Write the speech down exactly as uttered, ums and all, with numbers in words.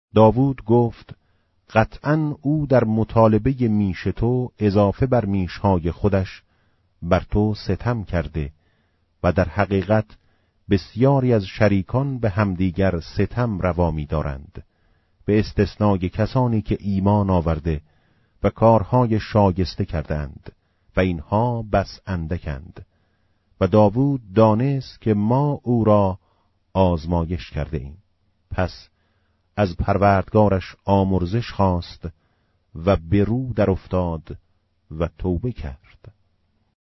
داوود گفت قطعاً او در مطالبه میش تو اضافه بر میشهای خودش بر تو ستم کرده و در حقیقت بسیاری از شریکان به همدیگر ستم روا می دارند، به استثنای کسانی که ایمان آورده و کارهای شایسته کردند و اینها بس اندکند. و داوود دانست که ما او را آزمایش کرده ایم، پس از پروردگارش آمرزش خواست و به رو در افتاد و توبه کرد.